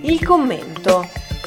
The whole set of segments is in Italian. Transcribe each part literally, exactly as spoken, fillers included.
Il commento.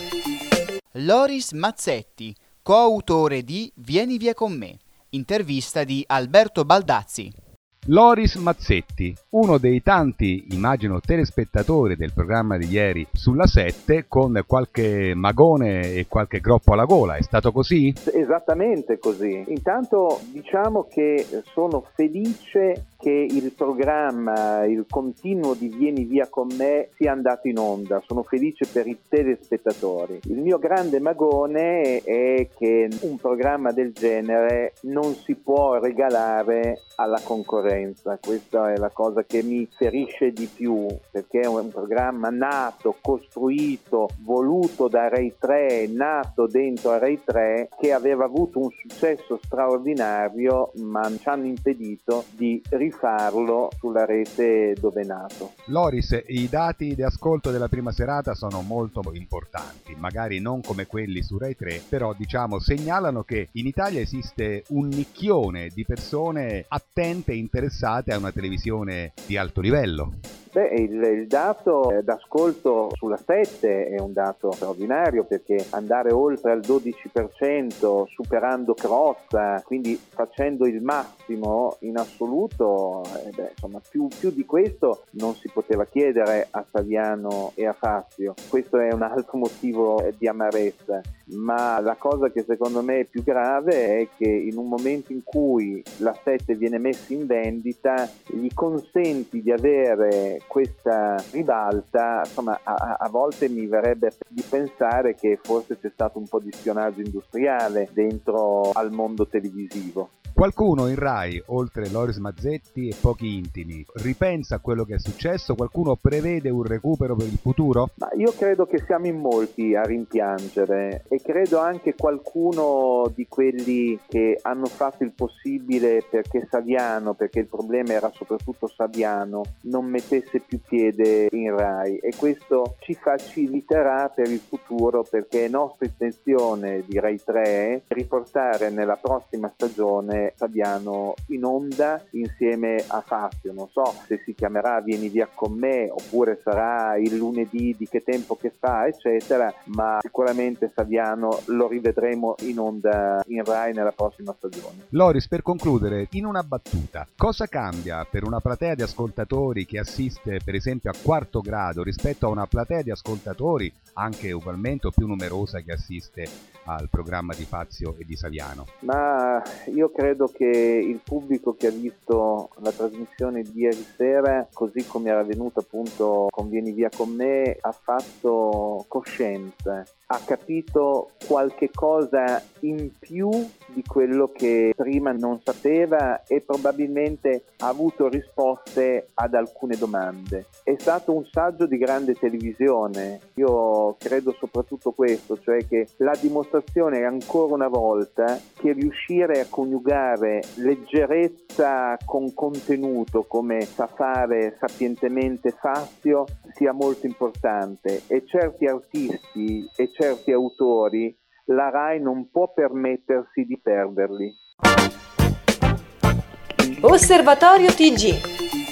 Loris Mazzetti, coautore di Vieni via con me, intervista di Alberto Baldazzi. Loris Mazzetti, uno dei tanti, immagino, telespettatori del programma di ieri sulla sette, con qualche magone e qualche groppo alla gola. È stato così? Esattamente così. Intanto diciamo che sono felice che il programma, il continuo di Vieni via con me sia andato in onda. Sono felice per i telespettatori. Il mio grande magone è che un programma del genere non si può regalare alla concorrenza. Questa è la cosa che mi ferisce di più, perché è un programma nato, costruito, voluto da Rai tre, nato dentro a Rai tre, che aveva avuto un successo straordinario, ma ci hanno impedito di rifarlo sulla rete dove è nato. Loris, i dati di ascolto della prima serata sono molto importanti, magari non come quelli su Rai tre, però diciamo segnalano che in Italia esiste un nicchione di persone attente e interessate a una televisione di alto livello. Beh, il, il dato d'ascolto sulla sette è un dato straordinario, perché andare oltre al dodici per cento, superando Crozza, quindi facendo il massimo in assoluto, eh beh, insomma più, più di questo non si poteva chiedere a Saviano e a Fazio. Questo è un altro motivo di amarezza, ma la cosa che secondo me è più grave è che in un momento in cui la sette viene messa in vendita, gli consenti di avere questa ribalta. Insomma, a, a volte mi verrebbe di pensare che forse c'è stato un po' di spionaggio industriale dentro al mondo televisivo. Qualcuno in Rai, oltre Loris Mazzetti e pochi intimi, ripensa a quello che è successo? Qualcuno prevede un recupero per il futuro? Ma io credo che siamo in molti a rimpiangere, e credo anche qualcuno di quelli che hanno fatto il possibile perché Saviano, perché il problema era soprattutto Saviano, non mettesse più piede in Rai, e questo ci faciliterà per il futuro, perché è nostra intenzione di Rai tre riportare nella prossima stagione Saviano in onda insieme a Fazio. Non so se si chiamerà Vieni via con me oppure sarà il lunedì di Che tempo che fa, eccetera, ma sicuramente Saviano lo rivedremo in onda in Rai nella prossima stagione. Loris, per concludere, in una battuta, cosa cambia per una platea di ascoltatori che assiste per esempio a Quarto Grado rispetto a una platea di ascoltatori anche ugualmente o più numerosa che assiste al programma di Fazio e di Saviano? Ma io credo che il pubblico che ha visto la trasmissione di ieri sera, così come era venuto appunto con Vieni via con me, ha fatto coscienza, ha capito qualche cosa in più di quello che prima non sapeva, e probabilmente ha avuto risposte ad alcune domande. È stato un saggio di grande televisione. Io credo soprattutto questo, cioè che la dimostrazione è ancora una volta che riuscire a coniugare leggerezza con contenuto, come sa fare sapientemente Fazio, sia molto importante, e certi artisti e certi autori la Rai non può permettersi di perderli. Osservatorio T G